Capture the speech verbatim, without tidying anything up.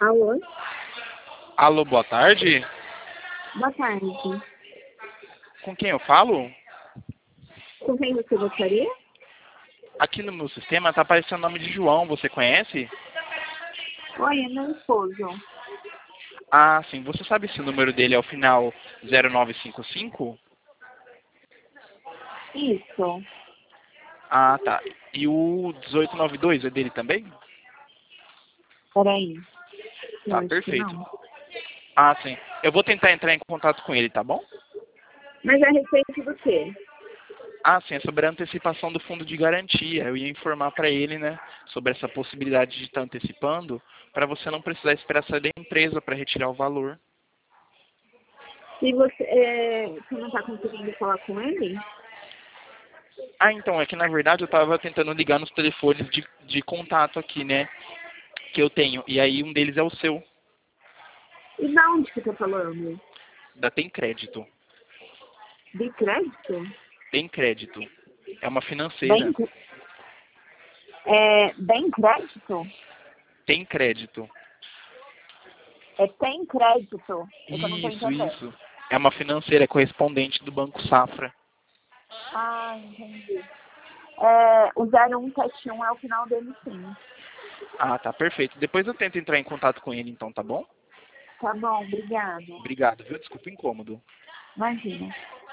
Alô? Alô, boa tarde. Boa tarde. Com quem eu falo? Com quem você gostaria? Aqui no meu sistema tá aparecendo o nome de João, você conhece? Oi, é meu esposo. Ah, sim. Você sabe se o número dele é o final zero nove cinco cinco? Isso. Ah, tá. E o dezoito noventa e dois é dele também? Peraí. Eu Tá, acho que perfeito. não. Ah, sim. Eu vou tentar entrar em contato com ele, tá bom? Mas a respeito do quê? Ah, sim, é sobre a antecipação do fundo de garantia. Eu ia informar para ele, né, sobre essa possibilidade de estar antecipando, para você não precisar esperar sair da empresa para retirar o valor. Se você, é, você não está conseguindo falar com ele? Ah, então, é que na verdade eu estava tentando ligar nos telefones de, de contato aqui, né, que eu tenho. E aí um deles é o seu, E da onde que tá falando? da Tem Crédito. De crédito? Tem Crédito. É uma Bem, financeira. é, bem crédito? Tem Crédito. É tem crédito. É que eu não tô Isso, entendendo. isso. É uma financeira, é correspondente do Banco Safra. Ah, entendi. É, o zero um sete um é o final dele, sim. Ah, tá, perfeito. Depois eu tento entrar em contato com ele, então, tá bom? Tá bom, obrigado. Obrigado, viu? Desculpa o incômodo. Imagina.